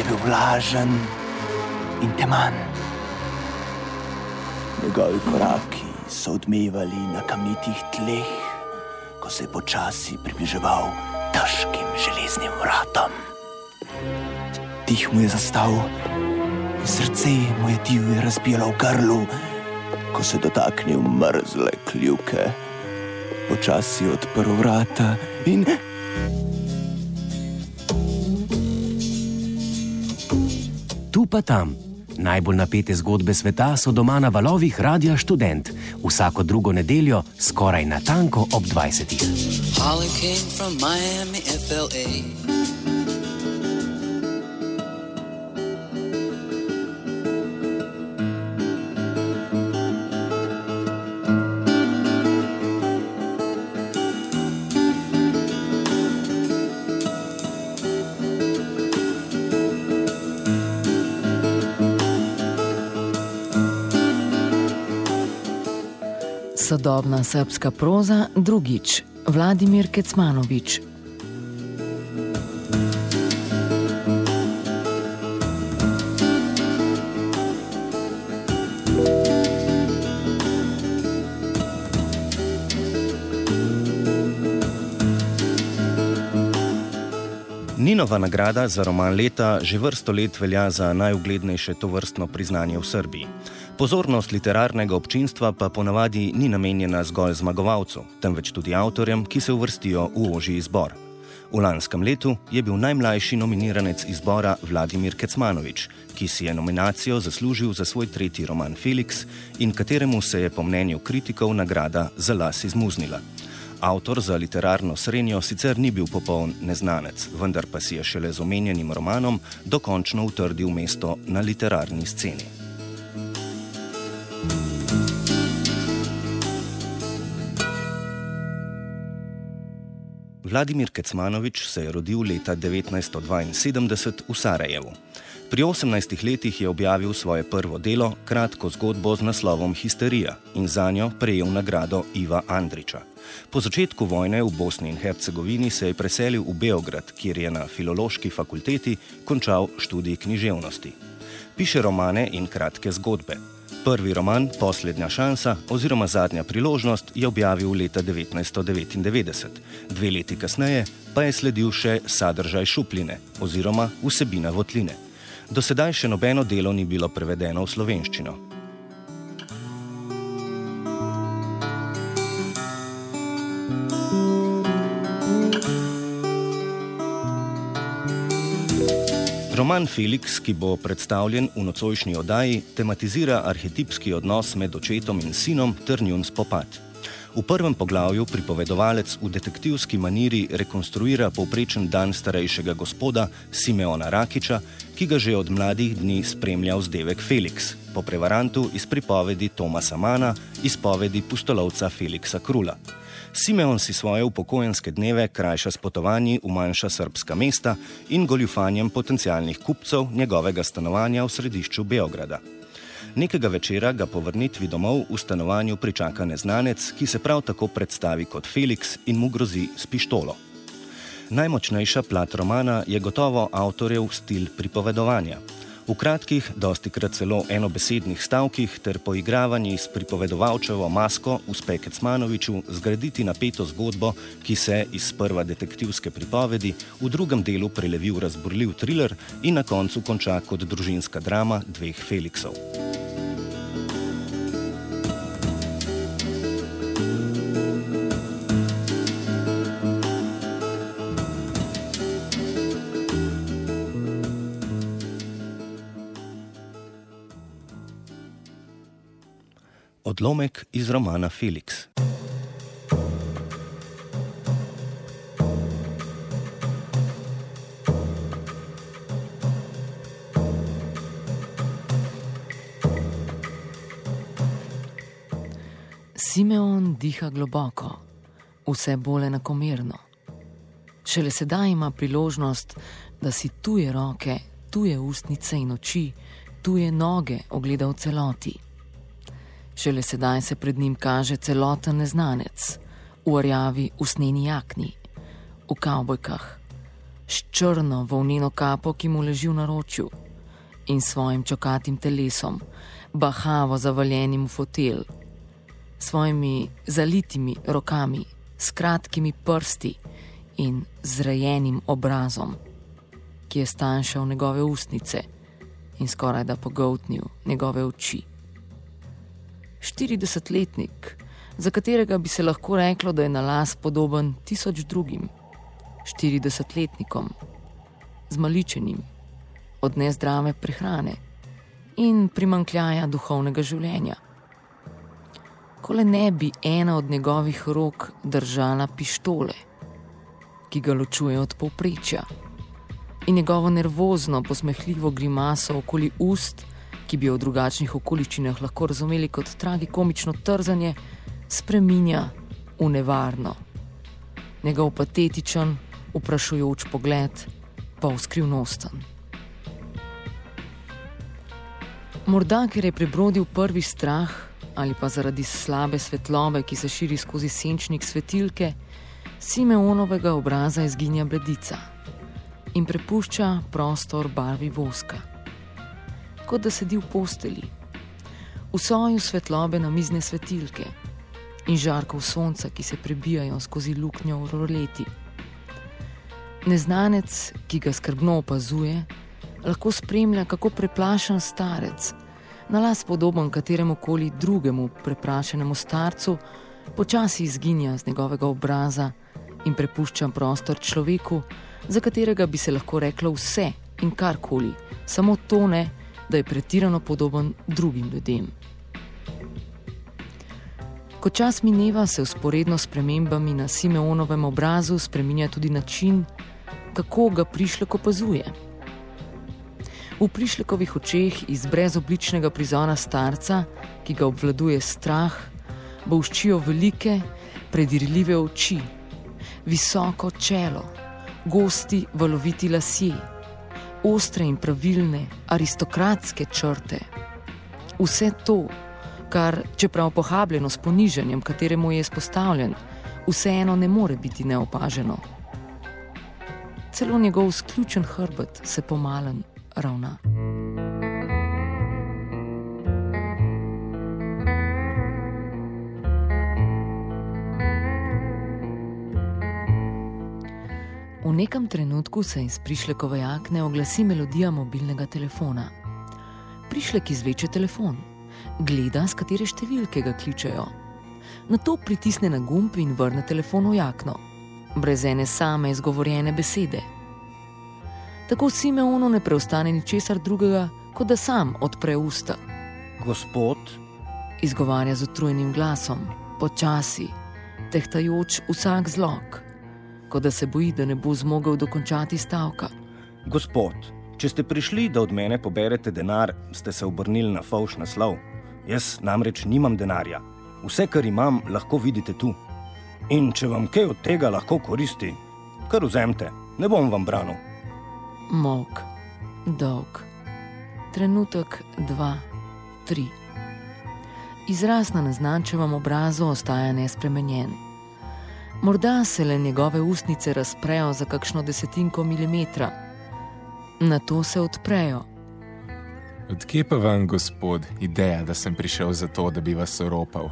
bil vlažen in teman. Njegovi koraki so odmevali na kamnitih tleh, ko se je počasi približeval težkim železnim vratom. Dih mu je zastal in srce mu je divje razbijalo v grlu, ko se je dotaknil mrzle kljuke. Počasi je odprl vrata in... Tu pa tam. Najbolj napete zgodbe sveta so doma na valovih Radia Študent. Vsako drugo nedeljo, skoraj natanko ob 20. Holly came from Miami, FLA. Sodobna srpska proza drugič. Vladimir Kecmanović. Ninova nagrada za roman leta že vrsto let velja za najuglednejše tovrstno priznanje v Srbiji. Pozornost literarnega občinstva pa ponavadi ni namenjena zgolj zmagovalcu, temveč tudi avtorjem, ki se uvrstijo v ožji izbor. V lanskem letu je bil najmlajši nominiranec izbora Vladimir Kecmanović, ki si je nominacijo zaslužil za svoj tretji roman Felix in kateremu se je po mnenju kritikov nagrada za las izmuznila. Avtor za literarno srenjo sicer ni bil popoln neznanec, vendar pa si je šele z omenjenim romanom dokončno utrdil mesto na literarni sceni. Vladimir Kecmanović se je rodil leta 1972 v Sarajevu. Pri 18 letih je objavil svoje prvo delo, kratko zgodbo z naslovom Histerija, in zanjo prejel nagrado Iva Andrića. Po začetku vojne v Bosni in Hercegovini se je preselil v Beograd, kjer je na Filološki fakulteti končal študij književnosti. Piše romane in kratke zgodbe. Prvi roman, Poslednja šansa oziroma Zadnja priložnost, je objavil leta 1999. 2 leti kasneje pa je sledil še Sadržaj šupljine oziroma Vsebina votline. Do sedaj še nobeno delo ni bilo prevedeno v slovenščino. Roman Felix, ki bo predstavljen v nocojšnji oddaji, tematizira arhetipski odnos med očetom in sinom ter njun spopad. V prvem poglavju pripovedovalec v detektivski maniri rekonstruira povprečen dan starejšega gospoda Simeona Rakića, ki ga že od mladih dni spremlja vzdevek Felix, po prevarantu iz pripovedi Tomasa Mana, izpovedi pustolovca Felixa Krula. Simeon si svoje upokojenske dneve krajša s potovanji v manjša srbska mesta in goljufanjem potencialnih kupcev njegovega stanovanja v središču Beograda. Nekega večera ga po vrnitvi domov v stanovanju pričaka neznanec, ki se prav tako predstavi kot Felix in mu grozi s pištolo. Najmočnejša plat romana je gotovo avtorjev stil pripovedovanja. V kratkih, dostikrat celo enobesednih stavkih ter poigravanji s pripovedovalčevo masko uspe Kecmanoviću zgraditi napeto zgodbo, ki se iz sprva detektivske pripovedi v drugem delu prelevi v razburljiv triler in na koncu konča kot družinska drama dveh Felixov. Odlomek iz romana Felix. Simeon diha globoko, vse bolj enakomerno. Šele sedaj ima priložnost, da si tuje roke, tuje ustnice in oči, tuje noge ogleda v celoti. Šele sedaj se pred njim kaže celoten neznanec, v rjavi usnjeni jakni, v kavbojkah. s črno volneno kapo, ki mu leži v naročju, in svojim čokatim telesom, bahavo zavaljenim v fotelj, svojimi zalitimi rokami, s kratkimi prsti in zrejenim obrazom, ki je stanjšal njegove ustnice in skoraj da pogoltnil njegove oči. 40-letnik, za katerega bi se lahko reklo, da je na las podoben 1000 drugim, 40-letnikom, zmaličenim od nezdrave prehrane in primanjkljaja duhovnega življenja. Ko le ne bi ena od njegovih rok držala pištole, ki ga ločuje od povprečja, in njegovo nervozno, posmehljivo grimaso okoli ust, ki bi jo v drugačnih okoliščinah lahko razumeli kot tragikomično trzanje, spreminja v nevarno. Njegov patetičen, vprašujoč pogled pa skrivnosten. Morda, ker je prebrodil prvi strah ali pa zaradi slabe svetlobe, ki se širi skozi senčnik svetilke, Simeonovega obraza izginja bledica in prepušča prostor barvi voska. Kot da sedi v posteli, v soju svetlobe namizne svetilke in žarkov sonca, ki se prebijajo skozi luknjo v roleti. Neznanec, ki ga skrbno opazuje, lahko spremlja, kako preplašen starec, na las podoben kateremu koli drugemu preprašenemu starcu, počasi izginja z njegovega obraza in prepušča prostor človeku, za katerega bi se lahko reklo vse in karkoli, samo to ne, da je pretirano podoben drugim ljudem. Ko čas mineva, se vzporedno s spremembami na Simeonovem obrazu spreminja tudi način, kako ga prišlek opazuje. V prišlekovih očeh iz brezobličnega prizora starca, ki ga obvladuje strah, bolščijo velike, predirljive oči, visoko čelo, gosti valoviti lasje, ostre in pravilne aristokratske črte. Vse to, kar, čeprav pohabljeno s ponižanjem, kateremu je izpostavljen, vseeno ne more biti neopaženo. Celo njegov sključen hrbet se pomalen ravna. V nekem trenutku se iz prišlekove jakne oglasi melodija mobilnega telefona. Prišlek izvleče telefon, gleda, s katere številke ga kličejo. Nato pritisne na gumb in vrne telefon v jakno, brez ene same izgovorjene besede. Tako Simeonu ne preostane ničesar drugega, kot da sam odpre usta. Gospod, izgovarja z utrujenim glasom, počasi, tehtajoč vsak zlog, kot da se boji, da ne bo zmogel dokončati stavka. Gospod, če ste prišli, da od mene poberete denar, ste se obrnili na fovš naslov. Jaz namreč nimam denarja. Vse, kar imam, lahko vidite tu. In če vam kaj od tega lahko koristi, kar vzemte, ne bom vam branil. Molk, dolg, trenutek 2, 3. Izraz na neznančevem obrazu ostaja nespremenjen. Morda se le njegove ustnice razprejo za kakšno desetinko milimetra. Nato se odprejo. Odkje pa vam, gospod, ideja, da sem prišel za to, da bi vas oropal?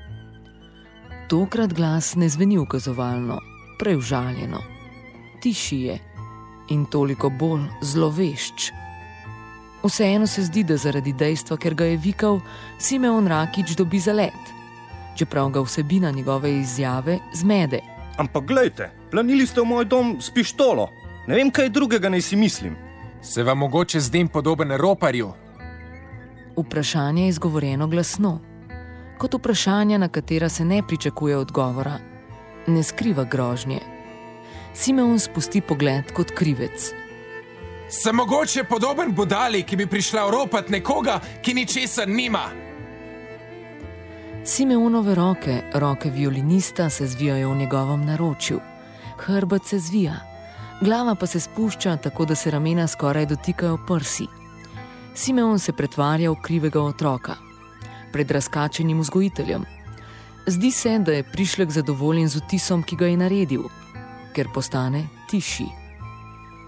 Tokrat glas ne zveni ukazovalno, prej užaljeno. Tiši je in toliko bolj zlovešč. Vseeno se zdi, da zaradi dejstva, ker ga je vikal, Simeon Rakič dobi zalet, čeprav ga vsebina njegove izjave zmede. Ampak glejte, planili ste v moj dom s pištolo. Ne vem, kaj drugega naj si mislim. Se vam mogoče zdim podoben roparju? Vprašanje je izgovorjeno glasno, kot vprašanja, na katera se ne pričakuje odgovora. Ne skriva grožnje. Simeon spusti pogled kot krivec. Sem mogoče podoben budali, ki bi prišla oropati nekoga, ki ničesar nima? Simeonove roke, roke violinista, se zvijajo v njegovem naročju. Hrbet se zvija, glava pa se spušča, tako da se ramena skoraj dotikajo prsi. Simeon se pretvarja v krivega otroka, pred razkačenim vzgojiteljem. Zdi se, da je prišlek zadovoljen z vtisom, ki ga je naredil, ker postane tišji.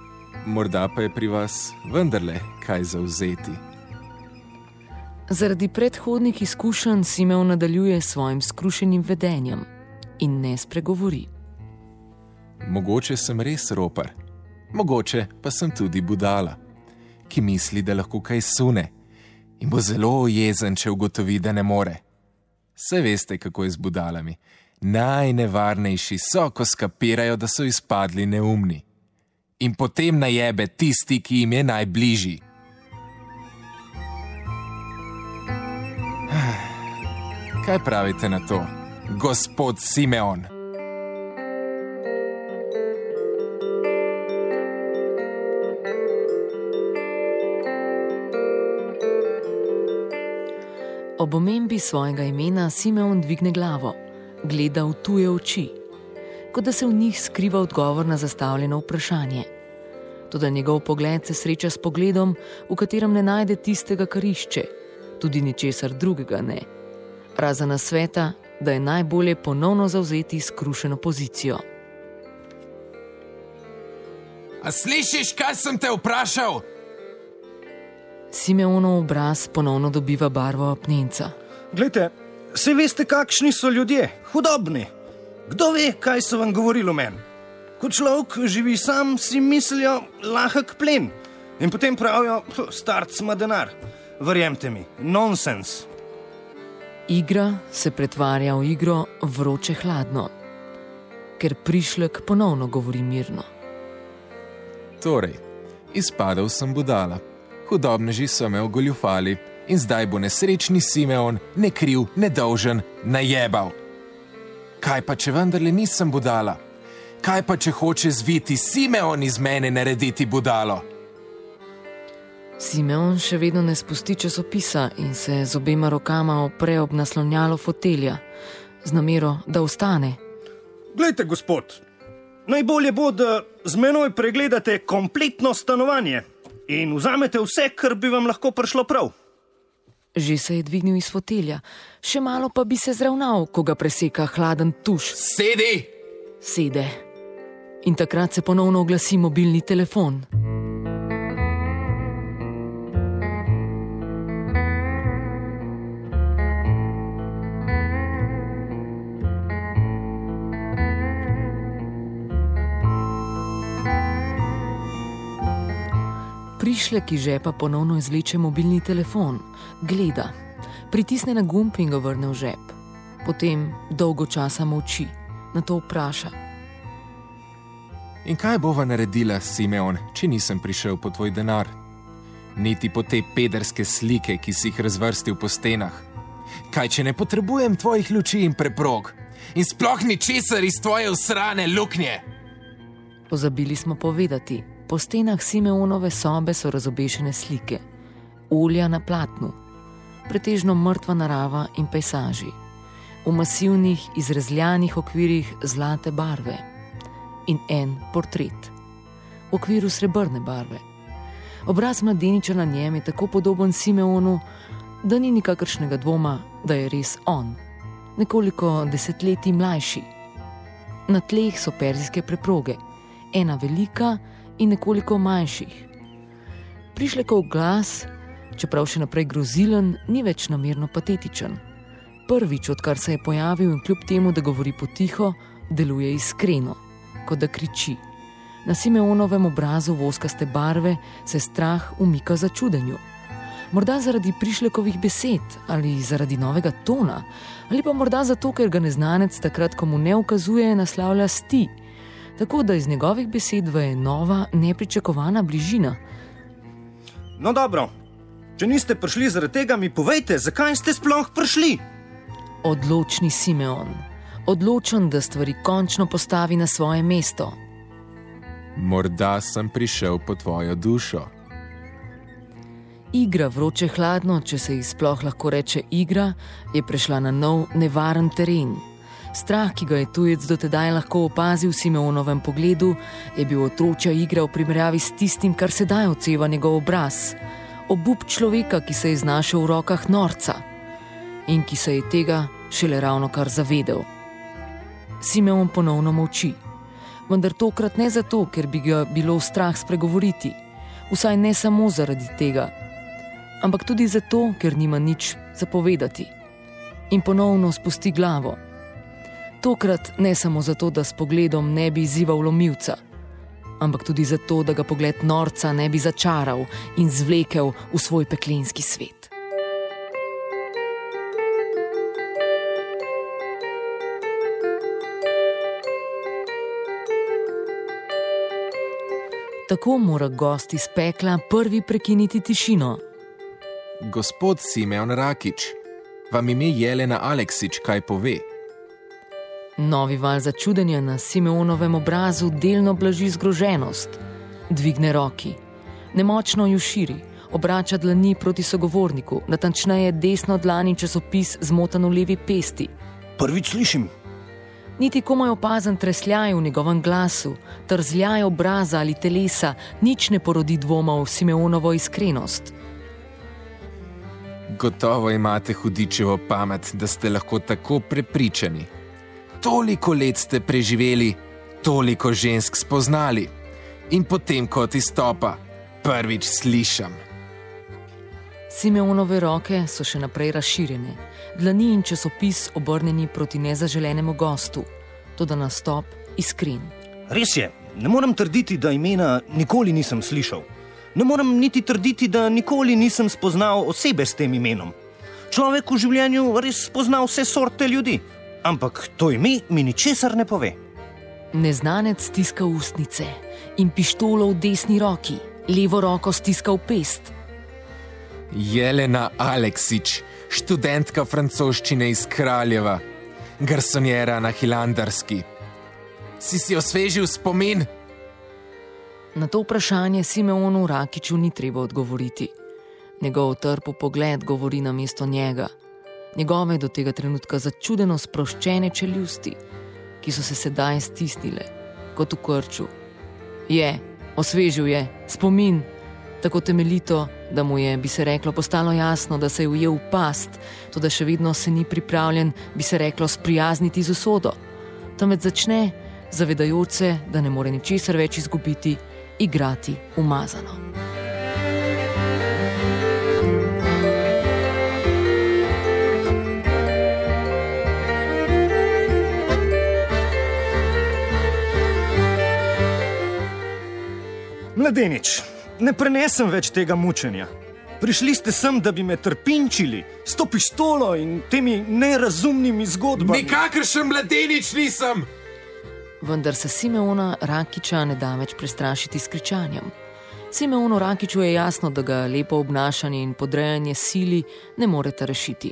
morda pa je pri vas vendarle kaj zavzeti. Zaradi predhodnih izkušenj Simeon nadaljuje s svojim skrušenim vedenjem in ne spregovori. Mogoče sem res ropar, mogoče pa sem tudi budala, ki misli, da lahko kaj sune in bo zelo jezen, če ugotovi, da ne more. Saj veste, kako je z budalami. Najnevarnejši so, ko skapirajo, da so izpadli neumni. In potem najebe tisti, ki jim je najbližji. Kaj pravite na to, gospod Simeon? Ob omembi svojega imena Simeon dvigne glavo, gleda v tuje oči, kot da se v njih skriva odgovor na zastavljeno vprašanje. Toda njegov pogled se sreča s pogledom, v katerem ne najde tistega, kar išče, tudi ničesar drugega ne. Razen nasveta, da je najbolje ponovno zavzeti skrušeno pozicijo. A slišiš, kaj sem te vprašal? Simeonov obraz ponovno dobiva barvo apnenca. Glejte, saj veste, kakšni so ljudje, hudobni. Kdo ve, kaj so vam govorili o meni? Ko človek živi sam, si mislijo lahek plen. In potem pravijo, starc ima denar. Verjemite mi, nonsens. Igra se pretvarja v igro vroče hladno, ker prišlek ponovno govori mirno. Torej, izpadel sem budala. Hudobneži so me ogoljufali in zdaj bo nesrečni Simeon, ne kriv, ne dolžen, najebal. Kaj pa, če vendarle nisem budala? Kaj pa, če hoče zviti Simeon iz mene narediti budalo? Simeon še vedno ne spusti časopisa in se z obema rokama opre ob naslonjalo fotelja, z namero, da ostane. Glejte, gospod, najbolje bo, da z menoj pregledate kompletno stanovanje in vzamete vse, kar bi vam lahko prišlo prav. Že se je dvignil iz fotelja, še malo pa bi se zravnal, ko ga preseka hladen tuš. Sedi! Sede. In takrat se ponovno oglasi mobilni telefon. Prišlek iz žepa ponovno izvleče mobilni telefon, gleda, pritisne na gumb in ga vrne v žep. Potem dolgo časa molči, nato vpraša. In kaj bova naredila, Simeon, če nisem prišel po tvoj denar? Niti po te pederske slike, ki si jih razvrstil po stenah. Kaj, če ne potrebujem tvojih luči in preprog? In sploh ničesar iz tvoje usrane luknje? Pozabili smo povedati, po stenah Simeonove sobe so razobešene slike, olja na platnu, pretežno mrtva narava in pejsaži, v masivnih, izrezljanih okvirih zlate barve in en portret, v okviru srebrne barve. Obraz mladeniča na njem je tako podoben Simeonu, da ni nikakršnega dvoma, da je res on, nekoliko desetletij mlajši. Na tleh so perzijske preproge, ena velika in nekoliko manjših. Prišlekov glas, čeprav še naprej grozilen, ni več namerno patetičen. Prvič, odkar se je pojavil in kljub temu, da govori potiho, deluje iskreno, kot da kriči. Na Simeonovem obrazu voskaste barve se strah umika začudenju. Morda zaradi prišlekovih besed ali zaradi novega tona, ali pa morda zato, ker ga neznanec takrat, ko mu ne ukazuje, naslavlja s ti, tako da iz njegovih besed veje nova, nepričakovana bližina. No dobro, če niste prišli zaradi tega, mi povejte, zakaj ste sploh prišli? Odločni Simeon, odločen, da stvari končno postavi na svoje mesto. Morda sem prišel po tvojo dušo. Igra vroče hladno, če se ji sploh lahko reče igra, je prešla na nov, nevaren teren. Strah, ki ga je tujec dotedaj lahko opazil v Simeonovem pogledu, je bil otročja igra v primerjavi s tistim, kar sedaj odseva njegov obraz. Obup človeka, ki se je znašel v rokah norca in ki se je tega šele ravno kar zavedel. Simeon ponovno molči. Vendar tokrat ne zato, ker bi ga bilo strah spregovoriti, vsaj ne samo zaradi tega, ampak tudi zato, ker nima nič zapovedati. In ponovno spusti glavo. Tokrat ne samo zato, da s pogledom ne bi izzival lomilca, ampak tudi zato, da ga pogled norca ne bi začaral in zvlekel v svoj peklenski svet. Tako mora gost iz pekla prvi prekiniti tišino. Gospod Simeon Rakič, vam ime Jelena Aleksić kaj pove? Novi val začudenja na Simeonovem obrazu delno blaži zgroženost. Dvigne roki. Nemočno ju širi, obrača dlani proti sogovorniku, natančneje desno dlan in časopis zmotan v levi pesti. Prvič slišim. Niti komaj opazen tresljaj v njegovem glasu, trzljaj obraza ali telesa, nič ne porodi dvoma v Simeonovo iskrenost. Gotovo imate hudičevo pamet, da ste lahko tako prepričani. Toliko let ste preživeli, toliko žensk spoznali. In potem kot izstopa, prvič slišam. Simeonove roke so še naprej razširjene, dlani in časopis obrnjeni proti nezaželenemu gostu, toda nastop iskren. Res je, ne morem trditi, da imena nikoli nisem slišal. Ne morem niti trditi, da nikoli nisem spoznal osebe s tem imenom. Človek v življenju res spozna vse sorte ljudi, ampak to ime mi ničesar ne pove. Neznanec stiska ustnice in pištolo v desni roki, levo roko stiska v pest. Jelena Aleksić, študentka francoščine iz Kraljeva, garsonjera na Hilandarski. Si osvežil spomin? Na to vprašanje Simeonu Rakiću ni treba odgovoriti. Njegov trp pogled govori namesto njega. Njegove do tega trenutka začudeno sproščene čeljusti, ki so se sedaj stisnile, kot v krču. Osvežil je, spomin, tako temeljito, da mu je, bi se reklo, postalo jasno, da se je ujel v past, toda še vedno se ni pripravljen, bi se reklo, sprijazniti z usodo. Temveč začne, zavedajoč se, da ne more ničesar več izgubiti, igrati umazano. Mladenič, ne prenesem več tega mučenja. Prišli ste sem, da bi me trpinčili s to pištolo in temi nerazumnimi zgodbami. Nikakršen mladenič nisem! Vendar se Simeona Rakića ne da več prestrašiti s kričanjem. Simeonu Rakiću je jasno, da ga lepo obnašanje in podrejanje sili ne moreta rešiti.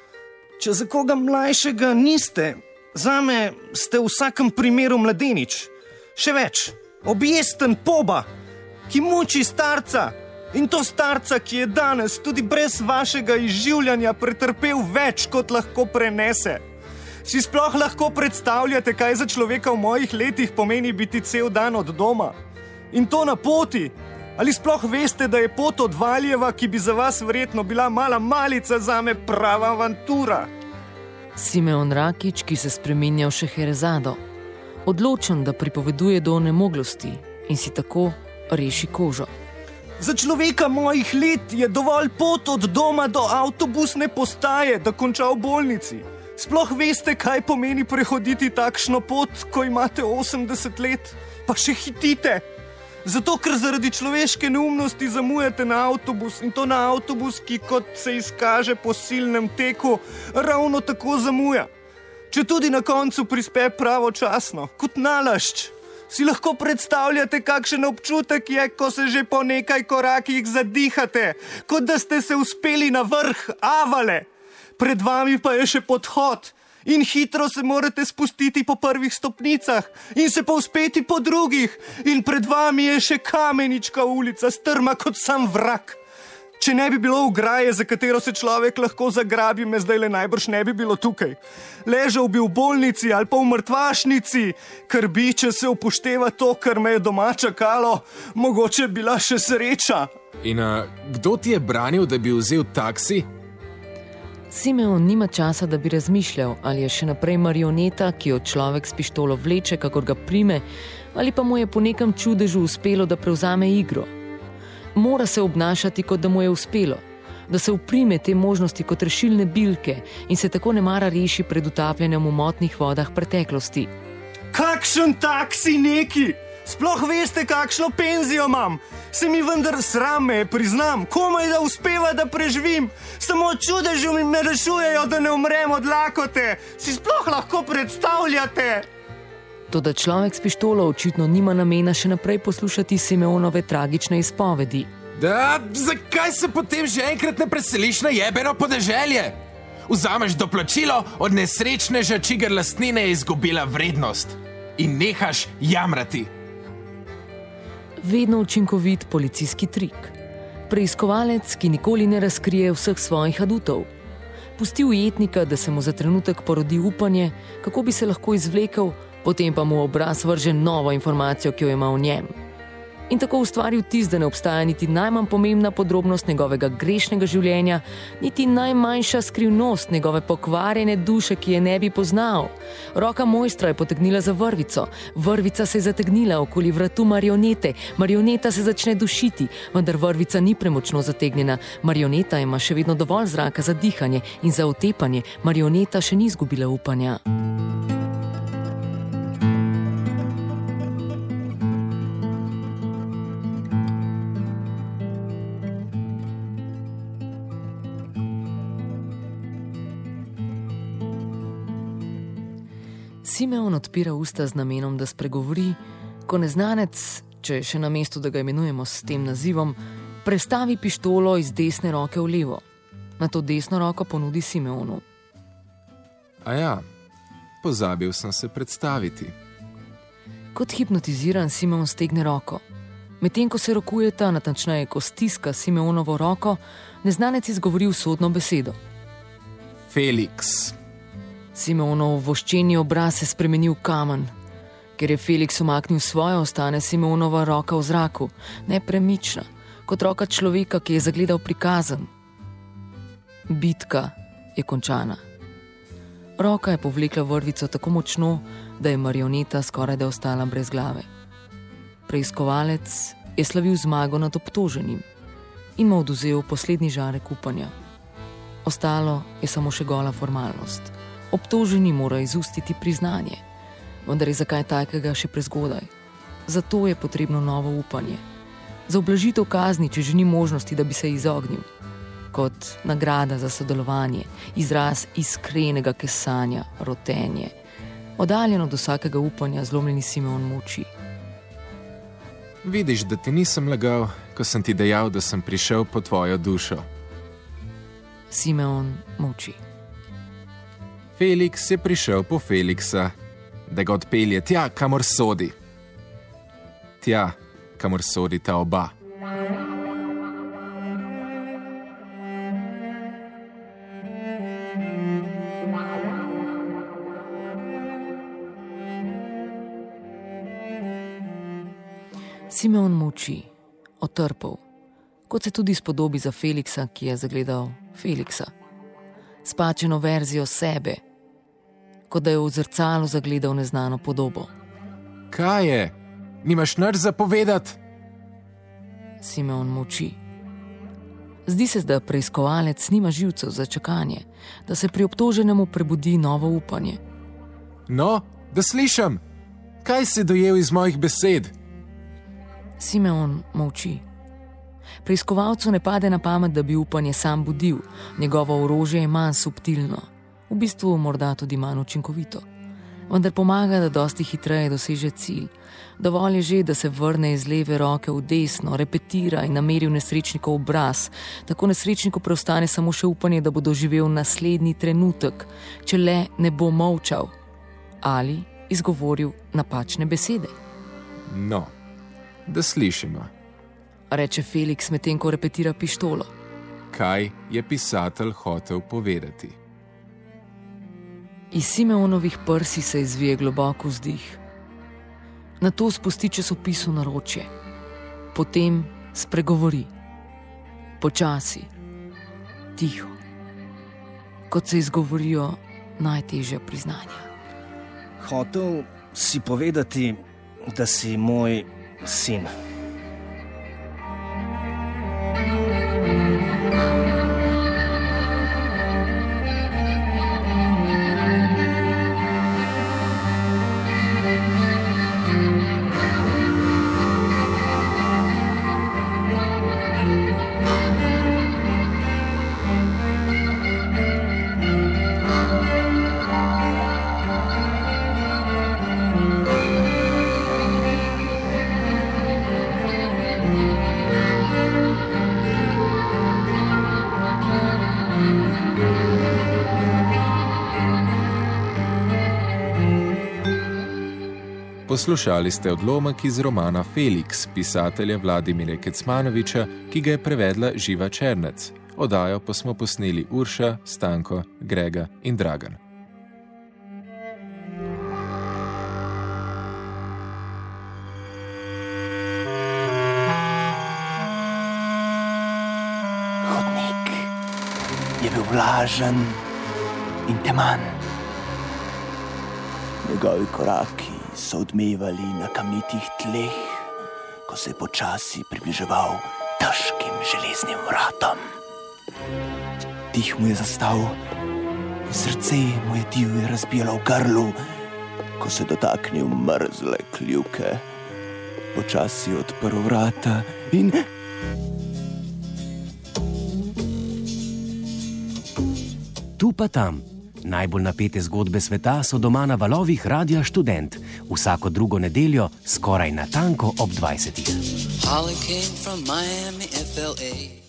Če za koga mlajšega niste, zame ste v vsakem primeru mladenič. Še več, objesten poba, ki muči starca, in to starca, ki je danes tudi brez vašega izživljanja pretrpel več, kot lahko prenese. Si sploh lahko predstavljate, kaj za človeka v mojih letih pomeni biti cel dan od doma? In to na poti? Ali sploh veste, da je pot od Valjeva, ki bi za vas verjetno bila mala malica, zame prava avantura? Simeon Rakić, ki se spreminja v Šeherezado, odločen, da pripoveduje do onemoglosti in si tako reši kožo. Za človeka mojih let je dovolj pot od doma do avtobusne postaje, da konča v bolnici. Sploh veste, kaj pomeni prehoditi takšno pot, ko imate 80 let, pa še hitite. Zato, ker zaradi človeške neumnosti zamujate na avtobus, in to na avtobus, ki, kot se izkaže po silnem teku, ravno tako zamuja. Če tudi na koncu prispe pravočasno, kot nalašč. Si lahko predstavljate, kakšen občutek je, ko se že po nekaj korakih zadihate, kot da ste se uspeli na vrh Avale. Pred vami pa je še podhod in hitro se morate spustiti po prvih stopnicah in se povzpeti po drugih in pred vami je še kamenička ulica, strma kot sam vrak. Če ne bi bilo ograje, za katero se človek lahko zagrabi, me zdajle najbrž ne bi bilo tukaj. Ležal bi v bolnici ali pa v mrtvašnici, ker bi, če se upošteva to, kar me je doma čakalo, mogoče bila še sreča. In kdo ti je branil, da bi vzel taksi? Simeon nima časa, da bi razmišljal, ali je še naprej marioneta, ki jo človek s pištolo vleče, kakor ga prime, ali pa mu je po nekem čudežu uspelo, da prevzame igro. Mora se obnašati, kot da mu je uspelo, da se uprime te možnosti kot rešilne bilke in se tako nemara reši pred utapljanjem v motnih vodah preteklosti. Kakšen taksi neki? Sploh veste, kakšno penzijo imam? Se mi vendar sram me, priznam, komaj da uspeva, da preživim. Samo čudežu mi me rešujejo, da ne umrem od lakote. Si sploh lahko predstavljate? Toda človek s pištolo očitno nima namena še naprej poslušati Simeonove tragične izpovedi. Da, zakaj se potem že enkrat ne preseliš na jebeno podeželje? Vzameš doplačilo od nesrečneža, čigar lastnina je izgubila vrednost. In nehaš jamrati. Vedno učinkovit policijski trik. Preiskovalec, ki nikoli ne razkrije vseh svojih adutov. Pusti ujetnika, da se mu za trenutek porodi upanje, kako bi se lahko izvlekel, potem pa mu v obraz vrže novo informacijo, ki jo ima v njem. In tako ustvari vtis, da ne obstaja niti najmanj pomembna podrobnost njegovega grešnega življenja, niti najmanjša skrivnost njegove pokvarjene duše, ki je ne bi poznal. Roka mojstra je potegnila za vrvico, vrvica se je zategnila okoli vratu marionete, marioneta se začne dušiti, vendar vrvica ni premočno zategnjena, marioneta ima še vedno dovolj zraka za dihanje in za otepanje, marioneta še ni izgubila upanja. Simeon odpira usta z namenom, da spregovori, ko neznanec, če je še na mestu, da ga imenujemo s tem nazivom, prestavi pištolo iz desne roke v levo. Na to desno roko ponudi Simeonu. Aja, pozabil sem se predstaviti. Kot hipnotiziran Simeon stegne roko. Medtem ko se rokujeta, natančneje, ko stiska Simeonovo roko, neznanec izgovori usodno besedo. Felix. Simeonov voščeni obraz se spremeni v kamen. Ker je Felix umaknil svoje, ostane Simeonova roka v zraku, nepremična, kot roka človeka, ki je zagledal prikazen. Bitka je končana. Roka je povlekla vrvico tako močno, da je marioneta skoraj da ostala brez glave. Preiskovalec je slavil zmago nad obtoženim in mu odvzel poslednji žarek upanja. Ostalo je samo še gola formalnost. Obtoženi mora izustiti priznanje, vendar je zakaj takega še prezgodaj. Zato je potrebno novo upanje. Za ublažitev kazni, če že ni možnosti, da bi se izognil. Kot nagrada za sodelovanje, izraz iskrenega kesanja, rotenje. Oddaljen od vsakega upanja zlomljeni Simeon molči. Vidiš, da ti nisem lagal, ko sem ti dejal, da sem prišel po tvojo dušo. Simeon molči. Felix je prišel po Felixa, da ga odpelje tja, kamor sodi. Tja, kamor sodita oba. Simeon molči, otrpel, kot se tudi spodobi za Felixa, ki je zagledal Felixa. Spačeno verzijo sebe, kot da je v zrcalu zagledal neznano podobo. Kaj je? Nimaš nič za povedati? Simeon molči. Zdi se, da preiskovalec nima živcev za čakanje, da se pri obtoženemu prebudi novo upanje. No, da slišam. Kaj si dojel iz mojih besed? Simeon molči. Preiskovalcu ne pade na pamet, da bi upanje sam budil, njegovo orožje je manj subtilno, v bistvu morda tudi manj učinkovito. Vendar pomaga, da dosti hitreje doseže cilj. Dovolj je že, da se vrne iz leve roke v desno, repetira in nameri v nesrečnikov obraz. Tako nesrečniku preostane samo še upanje, da bo doživel naslednji trenutek, če le ne bo molčal ali izgovoril napačne besede. No, da slišimo. Reče Felix, medtem ko repetira pištolo. Kaj je pisatelj hotel povedati? Iz Simeonovih prsi se izvije globok vzdih. Nato spusti časopis v naročje. Potem spregovori. Počasi, tiho. kot se izgovorijo najtežja priznanja. Hotel si povedati, da si moj sin. Poslušali ste odlomek iz romana Felix, pisatelja Vladimira Kecmanovića, ki ga je prevedla Živa Černec. Oddajo pa smo posneli Urša, Stanko, Grega in Dragan. Hodnik je bil vlažen in teman. Njegovi koraki so odmevali na kamnitih tleh, ko se je počasi približeval težkim železnim vratom. Dih mu je zastal in srce mu je divje razbijalo v grlu, ko se je dotaknil mrzle kljuke. Počasi je odprl vrata in... Tu pa tam. Najbolj napete zgodbe sveta so doma na valovih Radia Študent. Vsako drugo nedeljo, skoraj natanko ob 20. Holly came from Miami, FLA.